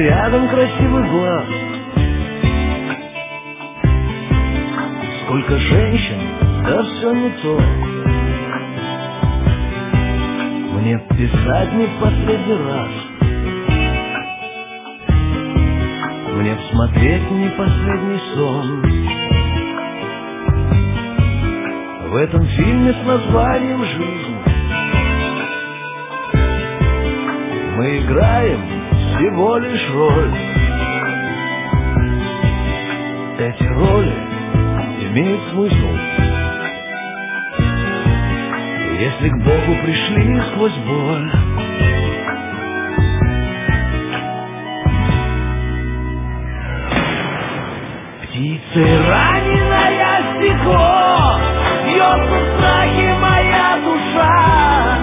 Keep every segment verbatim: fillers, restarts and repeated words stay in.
рядом красивых глаз, сколько женщин, да все не то. Мне писать не в последний раз, мне всмотреть не последний сон. В этом фильме с названием «Жизнь» мы играем всего лишь роль. Эти роли имеют смысл, если к Богу пришли сквозь боль. Птицей раненое стекло, бьется в страхе моя душа.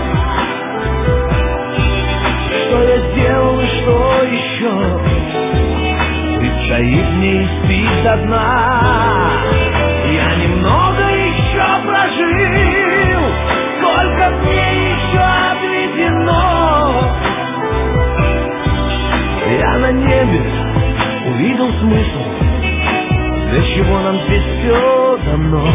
Что я сделал и что еще? Предстоит мне испить до дна. Я немного еще прожил, сколько мне еще отведено. Я на небе увидел смысл, для чего нам здесь все дано.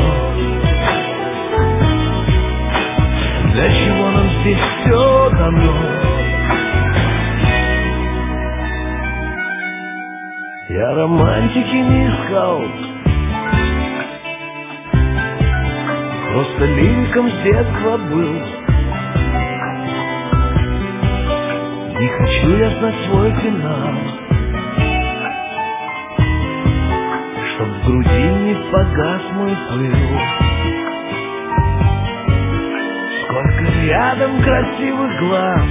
Для чего нам здесь все дано. Я романтики не искал, просто лириком с детства был. Не хочу я знать свой финал, чтоб в груди не погас мой пыл. Сколько рядом красивых глаз,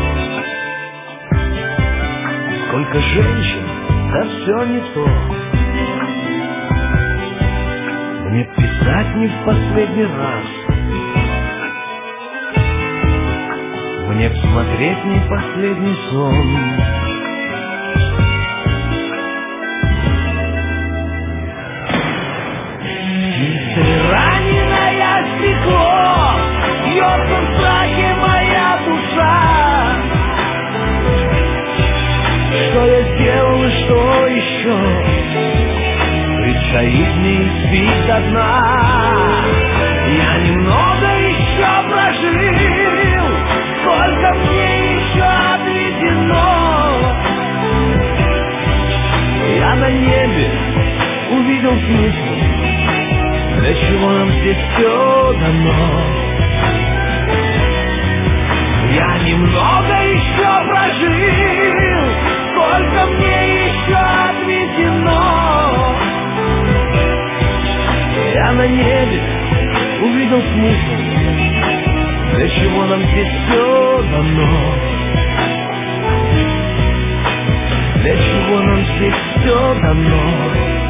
сколько женщин, да все не то. Мне писать не в последний раз, мне всмотреть не последний сон. Раненое стекло, бьется в страхе моя душа. Что я сделал и что еще? Предстоит мне испить до дна. Я немного еще прожил, сколько мне еще отведено. Я на небе увидел смысл, для чего нам здесь все дано. Я немного еще прожил, сколько мне еще отведено. Я на небе увидел смысл, для чего нам здесь все дано. Для чего нам здесь все дано.